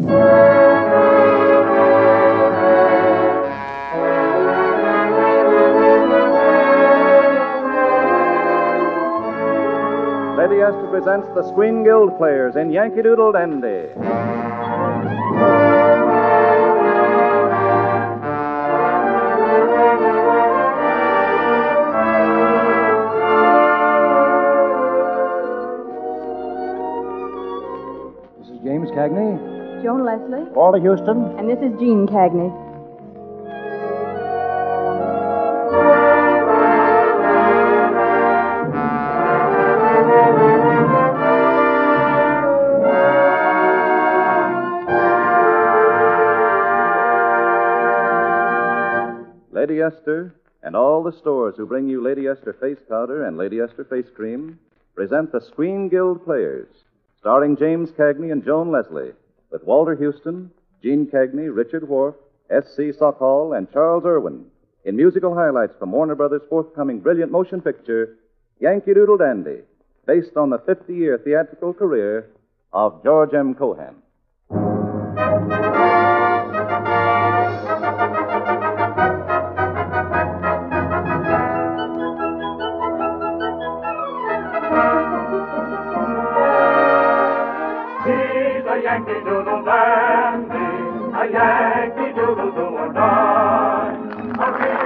Lady Esther presents the Screen Guild Players in Yankee Doodle Dandy. This is James Cagney. Joan Leslie. Walter Houston. And this is Jean Cagney. Lady Esther and all the stores who bring you Lady Esther Face Powder and Lady Esther Face Cream present the Screen Guild Players, starring James Cagney and Joan Leslie, with Walter Houston, Jean Cagney, Richard Wharf, S.C. Sochall, and Charles Irwin, in musical highlights from Warner Brothers' forthcoming brilliant motion picture, Yankee Doodle Dandy, based on the 50-year theatrical career of George M. Cohan. Yankee Doodle Dandy, a Yankee Doodle do or die. A real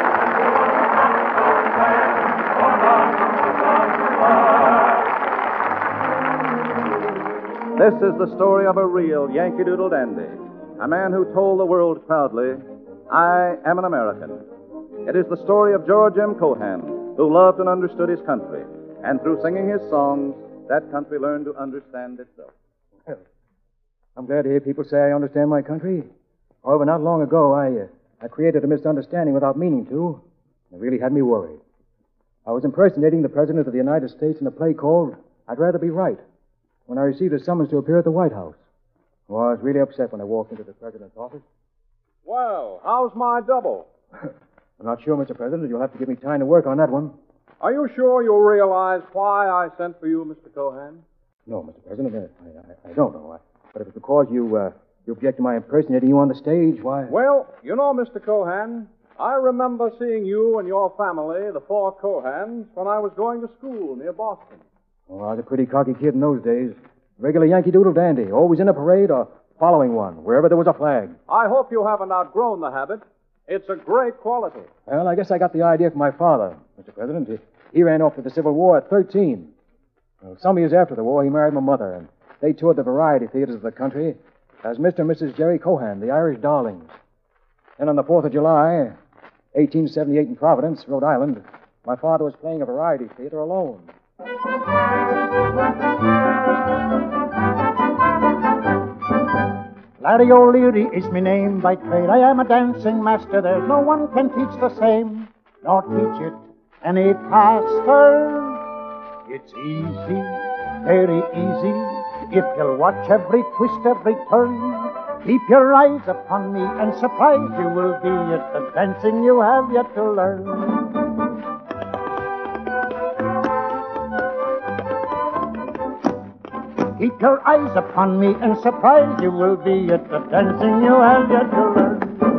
This is the story of a real Yankee Doodle Dandy, a man who told the world proudly, I am an American. It is the story of George M. Cohan, who loved and understood his country, and through singing his songs, that country learned to understand itself. I'm glad to hear people say I understand my country. However, not long ago, I created a misunderstanding without meaning to. It really had me worried. I was impersonating the President of the United States in a play called I'd Rather Be Right when I received a summons to appear at the White House. Well, I was really upset when I walked into the President's office. Well, how's my double? I'm not sure, Mr. President. You'll have to give me time to work on that one. Are you sure you'll realize why I sent for you, Mr. Cohan? No, Mr. President, I don't know. But if it's because you object to my impersonating you on the stage, why... Well, you know, Mr. Cohan, I remember seeing you and your family, the four Cohans, when I was going to school near Boston. Oh, I was a pretty cocky kid in those days. Regular Yankee Doodle dandy, always in a parade or following one, wherever there was a flag. I hope you haven't outgrown the habit. It's a great quality. Well, I guess I got the idea from my father, Mr. President. He ran off to the Civil War at 13. Well, some years after the war, he married my mother, and they toured the variety theaters of the country as Mr. and Mrs. Jerry Cohan, the Irish Darlings. Then on the 4th of July, 1878 in Providence, Rhode Island, my father was playing a variety theater alone. Larry O'Leary is my name by trade. I am a dancing master. There's no one can teach the same, nor teach it any faster. It's easy, very easy. If you'll watch every twist, every turn, keep your eyes upon me, and surprised you will be at the dancing you have yet to learn. Keep your eyes upon me, and surprised you will be at the dancing you have yet to learn.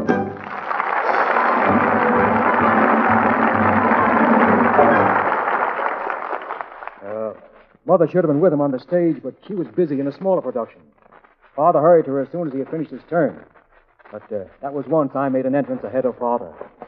Mother should have been with him on the stage, but she was busy in a smaller production. Father hurried to her as soon as he had finished his turn. But that was once I made an entrance ahead of Father.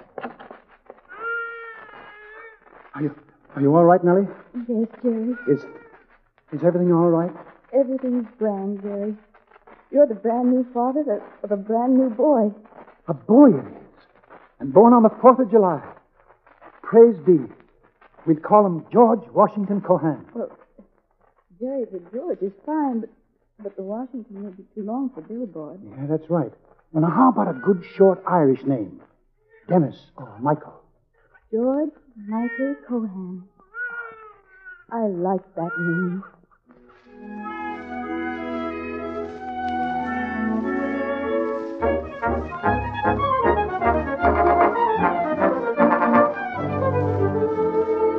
Are you all right, Nellie? Yes, Jerry. Is everything all right? Everything's grand, Jerry. You're the brand new father of a brand new boy. A boy it is. And born on the 4th of July. Praise be. We'd call him George Washington Cohan. Well, Jerry, the George is fine, but the Washington may be too long for Billboard. Yeah, that's right. Well, now, how about a good short Irish name? Dennis or Michael? George Michael Cohan. I like that name.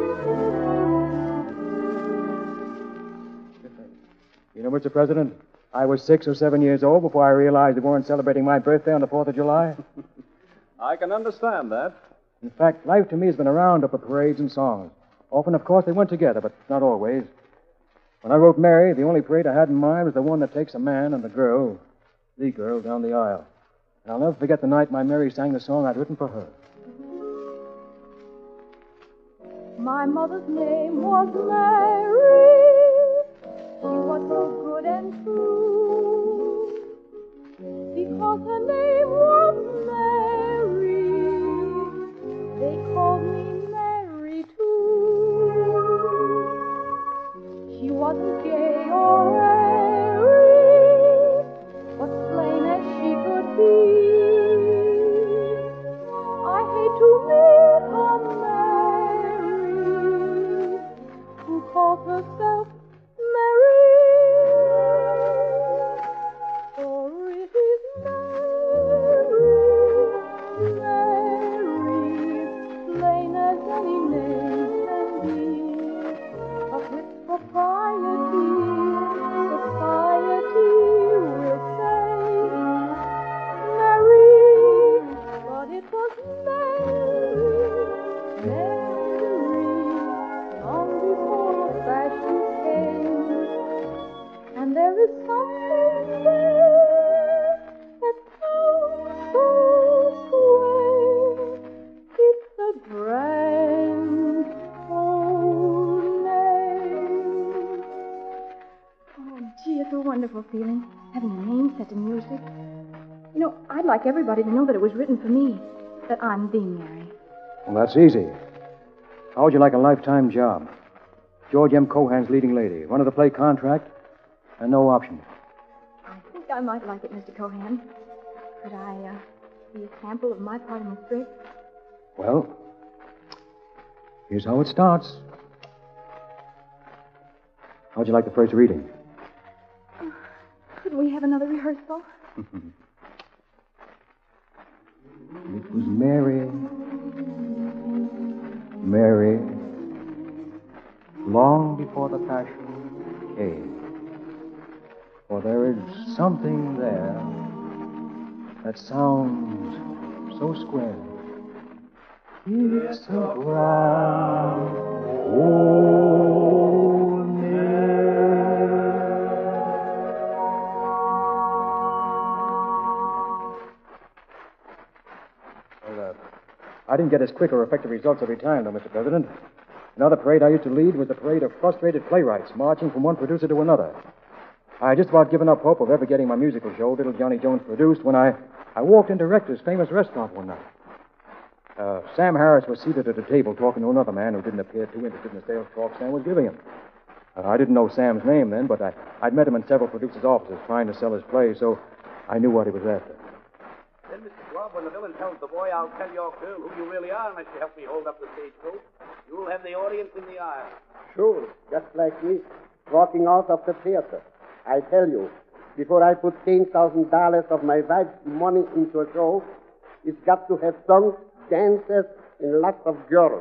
You know, Mr. President, I was 6 or 7 years old before I realized they weren't celebrating my birthday on the 4th of July. I can understand that. In fact, life to me has been a roundup of parades and songs. Often, of course, they went together, but not always. When I wrote Mary, the only parade I had in mind was the one that takes a man and the girl down the aisle. And I'll never forget the night my Mary sang the song I'd written for her. My mother's name was Mary. She was so good and true. Because her name was Mary, they called me Mary too. She wasn't gay or airy, but plain as she could be. I hate to meet her Mary, who calls herself Mary. For it is Mary, plain as any name can be. But with propriety, society will say Mary. But it was Mary, long before fashion came. And there is something there that sounds so swell. It's a grand old name. Oh, gee, it's a wonderful feeling, having a name set to music. You know, I'd like everybody to know that it was written for me, that I'm the Mary. Well, that's easy. How would you like a lifetime job? George M. Cohan's leading lady. Run of the play contract, and no option. I think I might like it, Mr. Cohan. Could I see a sample of my part in the script? Well, here's how it starts. How'd you like the first reading? Could we have another rehearsal? It was Mary, long before the passion came. For there is something there that sounds so square. It's a grand old name. Well, I didn't get as quick or effective results every time, though, Mr. President. Another parade I used to lead was the parade of frustrated playwrights marching from one producer to another. I had just about given up hope of ever getting my musical show, Little Johnny Jones, produced when I walked into Rector's famous restaurant one night. Sam Harris was seated at a table talking to another man who didn't appear too interested in the sales talk Sam was giving him. I didn't know Sam's name then, but I'd met him in several producers' offices trying to sell his play, so I knew what he was after. Then, Mr. Schwab, when the villain tells the boy, I'll tell your girl who you really are unless you help me hold up the stagecoach, you'll have the audience in the aisle. Sure, just like me, walking out of the theater. I tell you, before I put $10,000 of my wife's money into a show, it's got to have songs, dances, and lots of girls.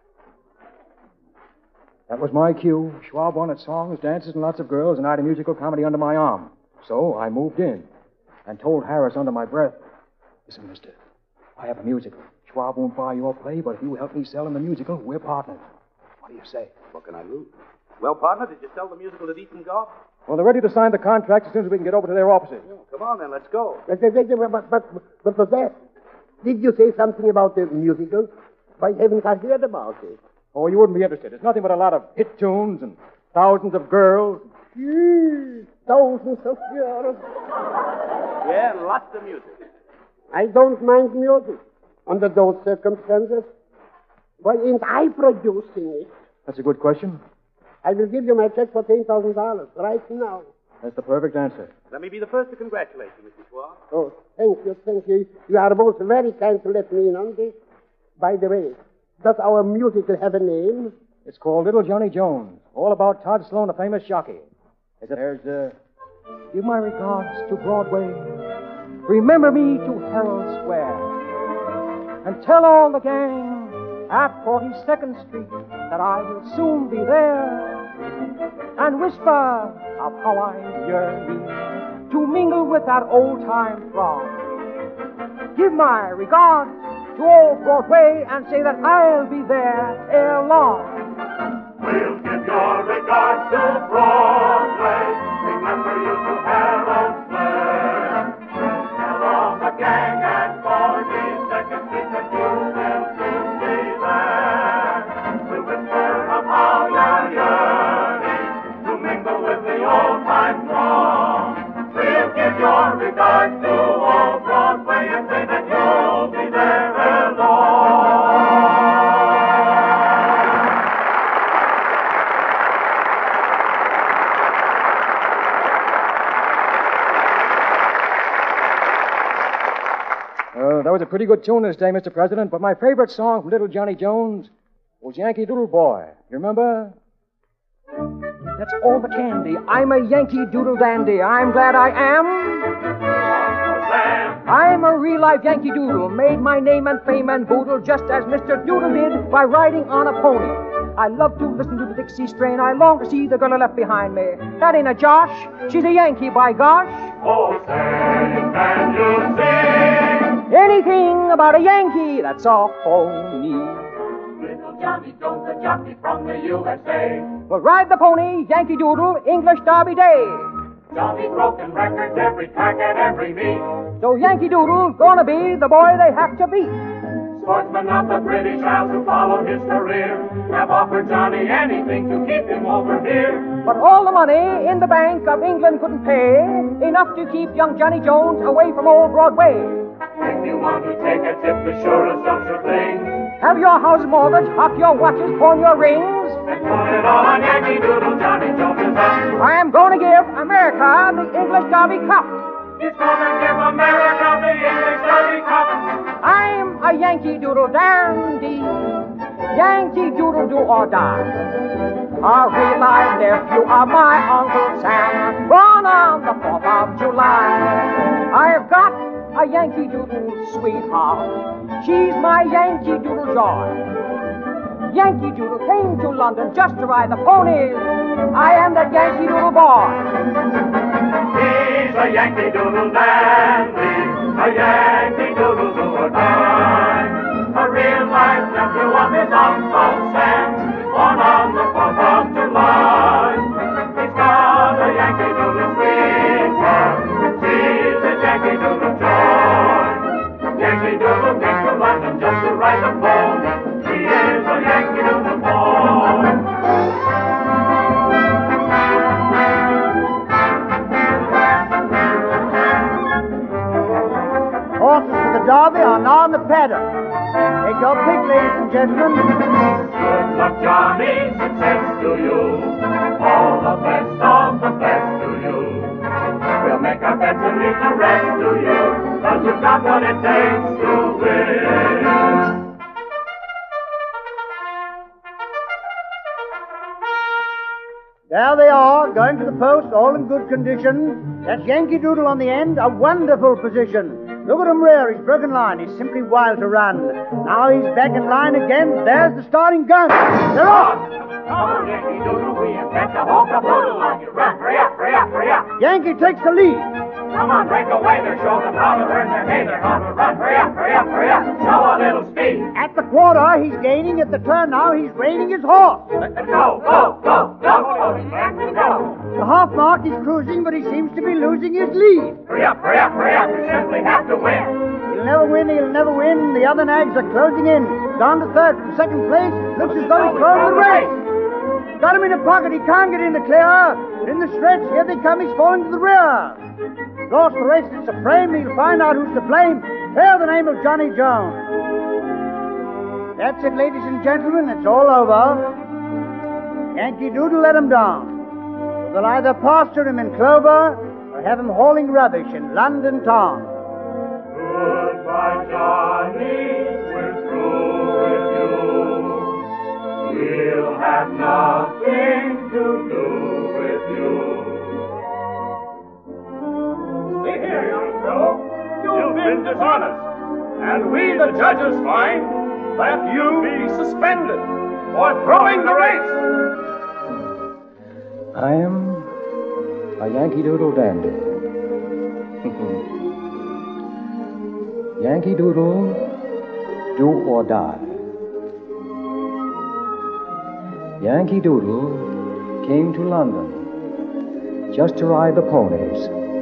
That was my cue. Schwab wanted songs, dances, and lots of girls, and I had a musical comedy under my arm. So I moved in and told Harris under my breath, listen, mister, I have a musical. Schwab won't buy your play, but if you help me sell in the musical, we're partners. What do you say? What can I lose? Well, partner, did you sell the musical to Deaton Goff? Well, they're ready to sign the contract as soon as we can get over to their offices. Come on, then, let's go. But for that, did you say something about the musical? Why haven't I heard about it? Oh, you wouldn't be interested. It's nothing but a lot of hit tunes and thousands of girls. Thousands of girls. Yeah, and lots of music. I don't mind music under those circumstances. Why ain't I producing it? That's a good question. I will give you my check for $10,000 right now. That's the perfect answer. Let me be the first to congratulate you, Mr. Schwab. Oh, thank you, thank you. You are both very kind to let me in on this. By the way, does our musical have a name? It's called Little Johnny Jones, all about Todd Sloan, a famous jockey. There's, give my regards to Broadway. Remember me to Herald Square. And tell all the gang at 42nd Street that I will soon be there. And whisper of how I yearn to mingle with that old-time throng. Give my regards to old Broadway and say that I'll be there ere long. We'll give your regards to Broadway. Remember you to Harold Flair. Tell all the gang at 42nd Street that you will soon be there. We'll whisper of how you're yearning to mingle with the old-time throng. We'll give your regards to old Broadway and say that you'll be there ere long. That was a pretty good tune this day, Mr. President, but my favorite song from Little Johnny Jones was Yankee Doodle Boy. You remember? That's all the candy. I'm a Yankee Doodle dandy. I'm glad I am. I'm a real-life Yankee Doodle, made my name and fame and boodle just as Mr. Doodle did by riding on a pony. I love to listen to the Dixie strain. I long to see the girl I left behind me. That ain't a Josh. She's a Yankee, by gosh. Oh, say, can you sing? Anything about a Yankee, that's all phony. Little Johnny Jones, a jockey from the USA. We'll ride the pony, Yankee Doodle, English Derby Day. Johnny broken records every track and every meet. So Yankee Doodle gonna be the boy they have to beat. Sportsmen of the British Isles who followed his career have offered Johnny anything to keep him over here. But all the money in the Bank of England couldn't pay enough to keep young Johnny Jones away from old Broadway. If you want to take a tip, the surest of sure things. Have your house mortgaged, hock your watches, pawn your rings. And put it all on Yankee Doodle, Johnny Jones is up. I am gonna give America the English Derby Cup. He's gonna give America the English Derby Cup. I'm a Yankee Doodle dandy. Yankee Doodle do or die. A real live nephew of my Uncle Sam, born on the 4th of July. I've got a Yankee Doodle sweetheart. She's my Yankee Doodle joy. Yankee Doodle came to London just to ride the ponies. I am that Yankee Doodle boy. He's a Yankee Doodle dandy, a Yankee Doodle do or die. A real life nephew of his Uncle Sam, born on the 4th of July. He's got a Yankee Doodle sweetheart. She's his Yankee Doodle joy. Yankee Doodle came to London just to ride the pony. He is a Yankee Doodle boy. Horses for the Derby are now on the paddock. Take your pick, ladies and gentlemen. Good luck, Johnny, success to you. All the best to you. We'll make our bets and leave the rest to you, 'cause you've got what it takes to win. There they are, going to the post, all in good condition. That's Yankee Doodle on the end, a wonderful position. Look at him rear, he's broken line, he's simply wild to run. Now he's back in line again, there's the starting gun. They're off! Come on, Yankee Doodle, we intend to hold the poodle on you. Run, hurry up, hurry up, hurry up. Yankee takes the lead. Come on, break away there, show them how to earn their hay. They're on the run, hurry up, hurry up, hurry up. Show a little speed. At the quarter, he's gaining. At the turn now, he's reining his horse. Go, go, go, go, go. The half mark, he's cruising, but he seems to be losing his lead. Hurry up, hurry up, hurry up. You simply have to win. He'll never win, he'll never win. The other nags are closing in. Down to third from second place. Looks as though he's throwing the race. Got him in a pocket, he can't get in the clear. But in the stretch, here they come, he's falling to the rear. Lost the race, it's a frame, he'll find out who's to blame. Clear the name of Johnny Jones. That's it, ladies and gentlemen, it's all over. Yankee Doodle let him down. They'll either pasture him in clover or have him hauling rubbish in London town. Goodbye, Johnny, we're through with you. We'll have nothing to do with you. See here, young fellow, you've been dishonest, and we, the judges, find that you be suspended for throwing the race. I am a Yankee Doodle dandy. Yankee Doodle, do or die. Yankee Doodle came to London just to ride the ponies.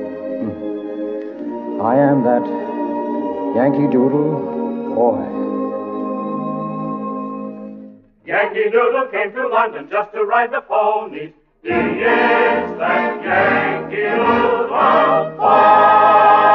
I am that Yankee Doodle boy. Yankee Doodle came to London just to ride the ponies. He is that Yankee Doodle boy.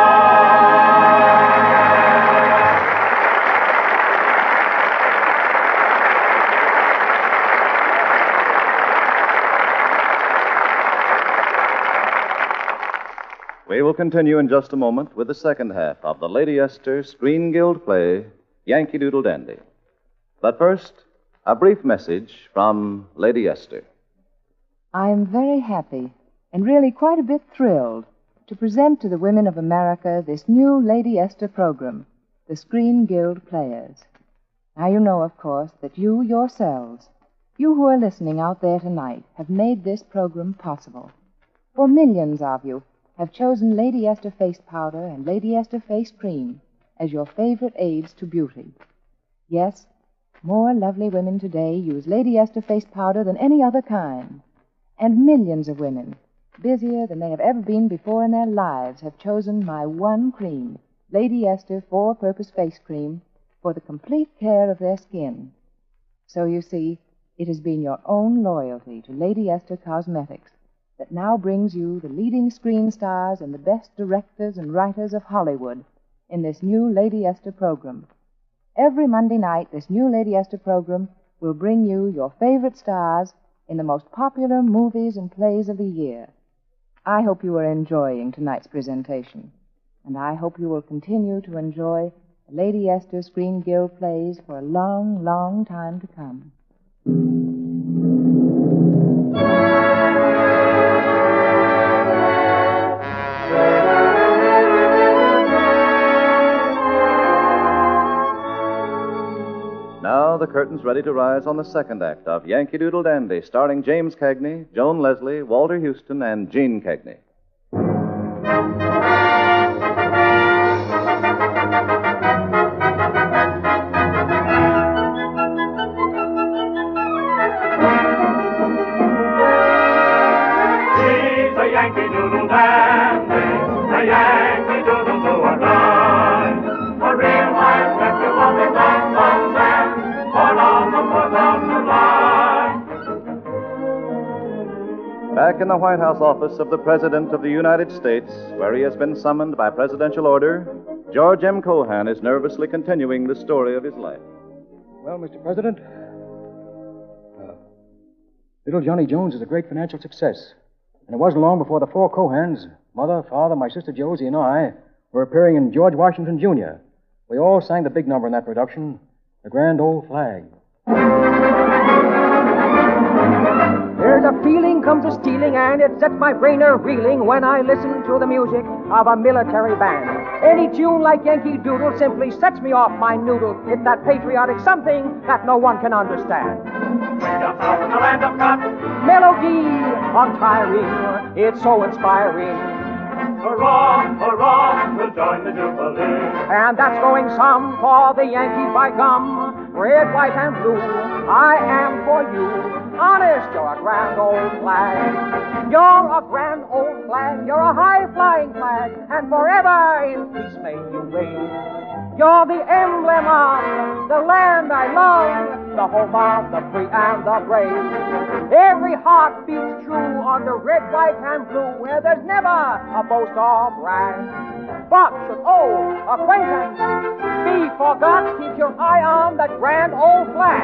We will continue in just a moment with the second half of the Lady Esther Screen Guild play, Yankee Doodle Dandy. But first, a brief message from Lady Esther. I am very happy and really quite a bit thrilled to present to the women of America this new Lady Esther program, the Screen Guild Players. Now, you know, of course, that you yourselves, you who are listening out there tonight, have made this program possible. For millions of you have chosen Lady Esther face powder and Lady Esther face cream as your favorite aids to beauty. Yes, more lovely women today use Lady Esther face powder than any other kind. And millions of women, busier than they have ever been before in their lives, have chosen my one cream, Lady Esther Four-Purpose Face Cream, for the complete care of their skin. So you see, it has been your own loyalty to Lady Esther Cosmetics that now brings you the leading screen stars and the best directors and writers of Hollywood in this new Lady Esther program. Every Monday night, this new Lady Esther program will bring you your favorite stars in the most popular movies and plays of the year. I hope you are enjoying tonight's presentation, and I hope you will continue to enjoy Lady Esther Screen Guild plays for a long, long time to come. Now the curtain's ready to rise on the second act of Yankee Doodle Dandy, starring James Cagney, Joan Leslie, Walter Houston, and Gene Cagney. He's a Yankee Doodle Dandy, a Yankee Doodle do or die. A real life picture of his own sunset, born on the 4th of July. Back in the White House office of the President of the United States, where he has been summoned by presidential order, George M. Cohan is nervously continuing the story of his life. Well, Mr. President, little Johnny Jones is a great financial success. And it wasn't long before the four Cohans, Mother, Father, my sister Josie, and I, were appearing in George Washington, Jr. We all sang the big number in that production, The Grand Old Flag. There's a feeling comes a stealing, and it sets my brain a-reeling when I listen to the music of a military band. Any tune like Yankee Doodle simply sets me off my noodle. It's that patriotic something that no one can understand. Way down south in the land of cotton, Melody untiring, it's so inspiring. hurrah, hurrah, we'll join the Jubilee. And that's going some for the Yankees by gum. Red, white, and blue, I am for you. Honest, you're a grand old flag. You're a grand old flag. You're a high-flying flag. And forever in peace may you reign. You're the emblem of the land I love, the home of the free and the brave. Every heart beats true under red, white, and blue, where there's never a boast or brag. But should old acquaintance be forgot, keep your eye on that grand old flag.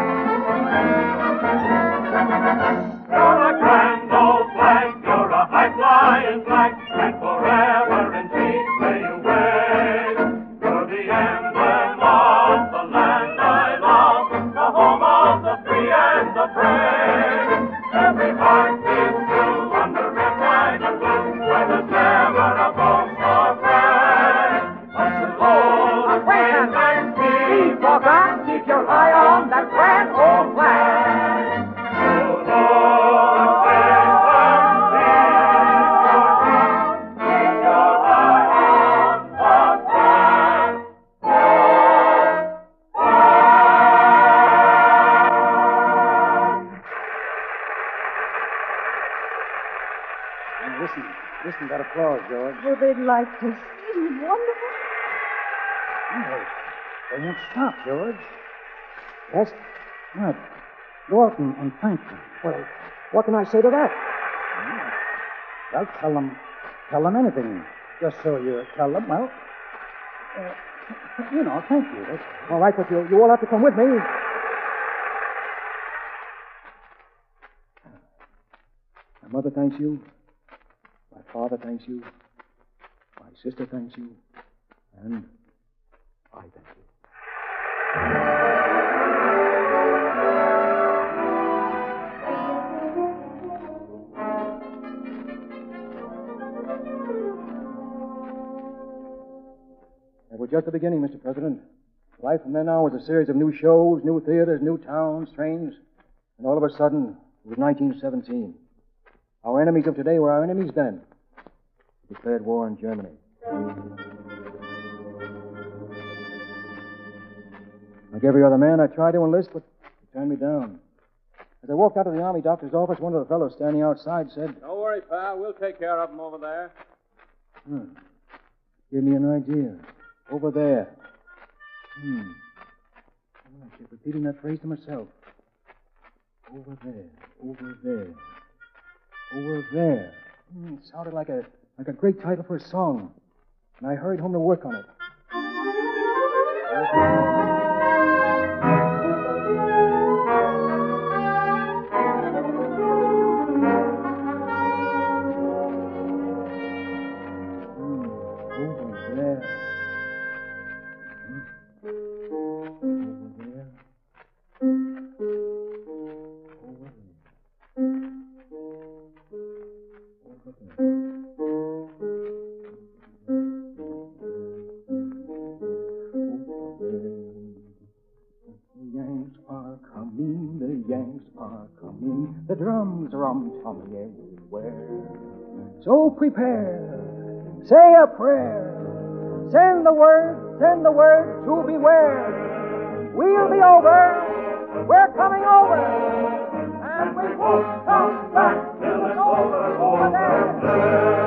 You're a grand old flag, you're a high-flying flag, and forever in peace may you reign. You're the emblem of the land I love, the home of the free and the brave. Every heart beats true under red, white, and blue, where there's never a boast or brag. But should old acquaintance be forgot, keep your eye on that grand old flag. Listen to that applause, George. Oh, they'd like to. Isn't it wonderful? They won't stop, George. Yes? Now, go out and thank them. Well, what can I say to that? Well, tell them anything. Just so you tell them, well, thank you. All right, but you all have to come with me. My mother thanks you. My father thanks you. My sister thanks you. And I thank you. That was just the beginning, Mr. President. Life from then on was a series of new shows, new theaters, new towns, trains, and all of a sudden, it was 1917. Our enemies of today were our enemies then. We declared war on Germany. Like every other man, I tried to enlist, but they turned me down. As I walked out of the Army doctor's office, one of the fellows standing outside said, Don't worry, pal. We'll take care of them over there. Give me an idea. Over there. I kept repeating that phrase to myself. Over there, over there, over there. It sounded like a great title for a song. And I hurried home to work on it. The drums rum-tummy everywhere. So prepare, say a prayer, send the word to beware. We'll be over, we're coming over, and we won't come back till it's over there.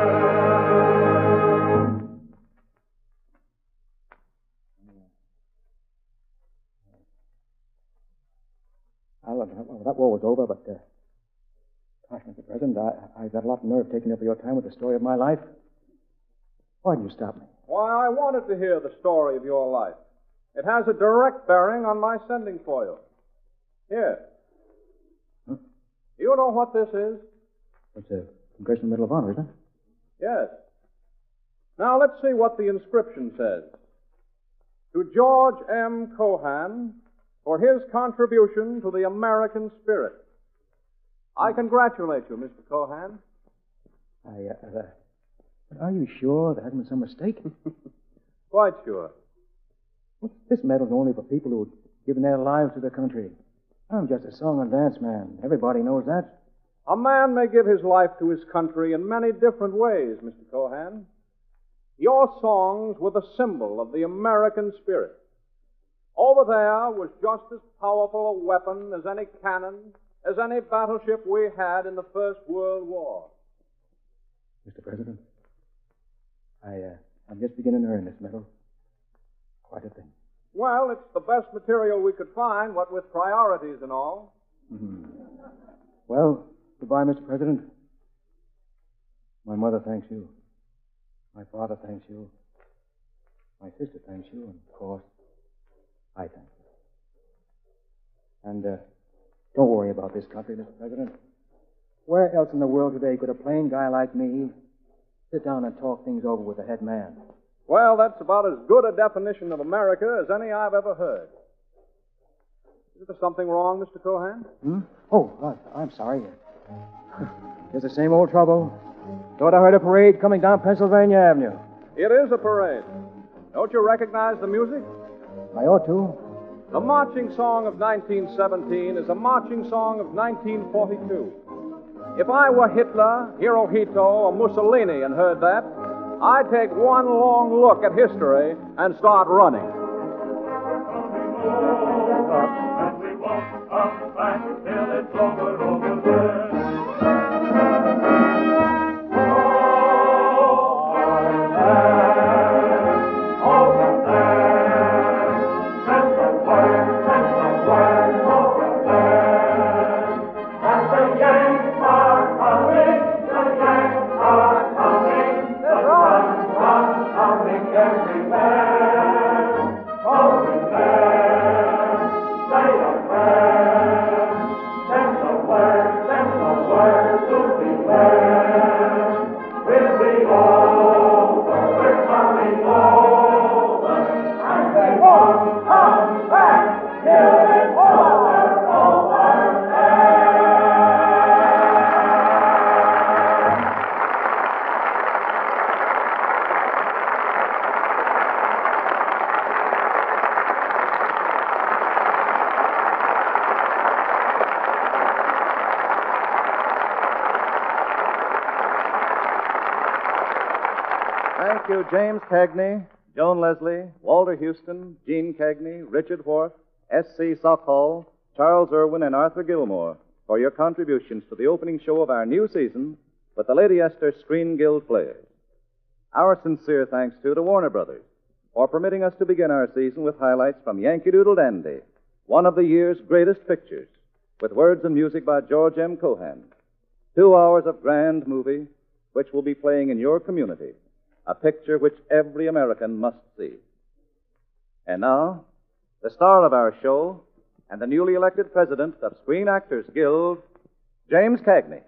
Well, that war was over, but gosh, Mr. President, I've got a lot of nerve taking up your time with the story of my life. Why did you stop me? Why, I wanted to hear the story of your life. It has a direct bearing on my sending for you. Here. Do you know what this is? It's a Congressional Medal of Honor, isn't it? Yes. Now, let's see what the inscription says. To George M. Cohan, for his contribution to the American spirit. I congratulate you, Mr. Cohan. Are you sure there hasn't been some mistake? Quite sure. Well, this medal's only for people who've given their lives to the country. I'm just a song and dance man. Everybody knows that. A man may give his life to his country in many different ways, Mr. Cohan. Your songs were the symbol of the American spirit. Over there was just as powerful a weapon as any cannon, as any battleship we had in the First World War. Mr. President, I'm just beginning to earn this medal. Quite a thing. Well, it's the best material we could find, what with priorities and all. Mm-hmm. Well, goodbye, Mr. President. My mother thanks you. My father thanks you. My sister thanks you, and of course, I thank you. And don't worry about this country, Mr. President. Where else in the world today could a plain guy like me sit down and talk things over with the head man? Well, that's about as good a definition of America as any I've ever heard. Is there something wrong, Mr. Cohan? Oh, I'm sorry. It's the same old trouble. Thought I heard a parade coming down Pennsylvania Avenue. It is a parade. Don't you recognize the music? I ought to. The marching song of 1917 is a marching song of 1942. If I were Hitler, Hirohito, or Mussolini and heard that, I'd take one long look at history and start running. And we won't come back till it's over there. over. We're coming over. And they won't come back till it's over, over there. Thank you, James Cagney, Joan Leslie, Walter Houston, Gene Cagney, Richard Wharf, S.C. Sockhall, Charles Irwin, and Arthur Gilmore for your contributions to the opening show of our new season with the Lady Esther Screen Guild Players. Our sincere thanks, too, to Warner Brothers for permitting us to begin our season with highlights from Yankee Doodle Dandy, one of the year's greatest pictures, with words and music by George M. Cohan. 2 hours of grand movie which will be playing in your community. A picture which every American must see. And now, the star of our show and the newly elected president of Screen Actors Guild, James Cagney.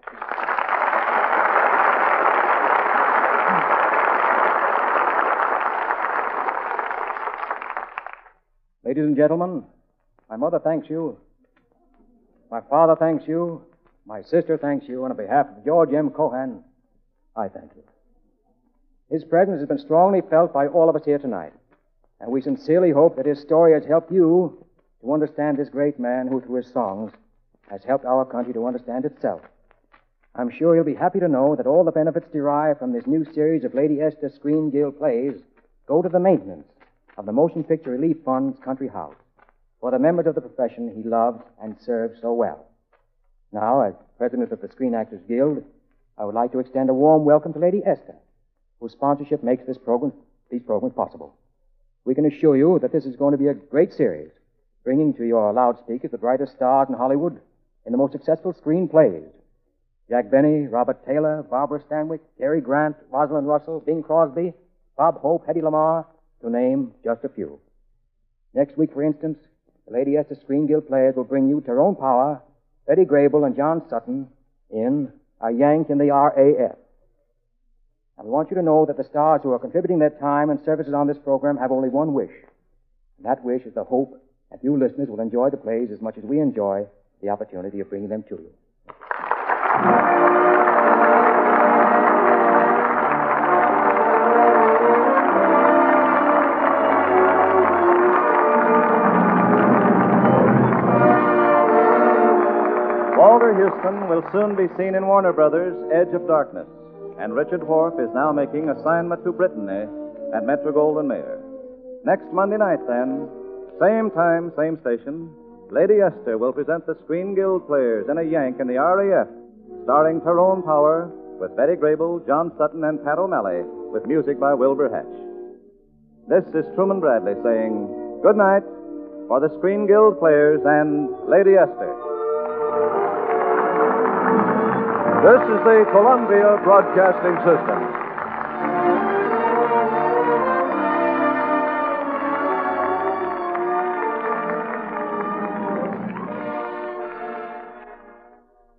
Ladies and gentlemen, my mother thanks you. My father thanks you. My sister thanks you. And on behalf of George M. Cohan, I thank you. His presence has been strongly felt by all of us here tonight, and we sincerely hope that his story has helped you to understand this great man who, through his songs, has helped our country to understand itself. I'm sure you'll be happy to know that all the benefits derived from this new series of Lady Esther Screen Guild plays go to the maintenance of the Motion Picture Relief Fund's Country House for the members of the profession he loves and serves so well. Now, as president of the Screen Actors Guild, I would like to extend a warm welcome to Lady Esther, whose sponsorship makes these programs possible. We can assure you that this is going to be a great series, bringing to your loudspeakers the brightest stars in Hollywood in the most successful screen plays. Jack Benny, Robert Taylor, Barbara Stanwyck, Cary Grant, Rosalind Russell, Bing Crosby, Bob Hope, Hedy Lamarr, to name just a few. Next week, for instance, the Lady Esther Screen Guild Players will bring you Tyrone Power, Betty Grable, and John Sutton in A Yank in the RAF. I want you to know that the stars who are contributing their time and services on this program have only one wish. And that wish is the hope that you listeners will enjoy the plays as much as we enjoy the opportunity of bringing them to you. Walter Houston will soon be seen in Warner Brothers' Edge of Darkness, and Richard Wharf is now making assignment to Brittany at Metro-Goldwyn-Mayer. Next Monday night, then, same time, same station, Lady Esther will present the Screen Guild Players in A Yank in the RAF, starring Tyrone Power with Betty Grable, John Sutton, and Pat O'Malley, with music by Wilbur Hatch. This is Truman Bradley saying good night for the Screen Guild Players and Lady Esther. This is the Columbia Broadcasting System.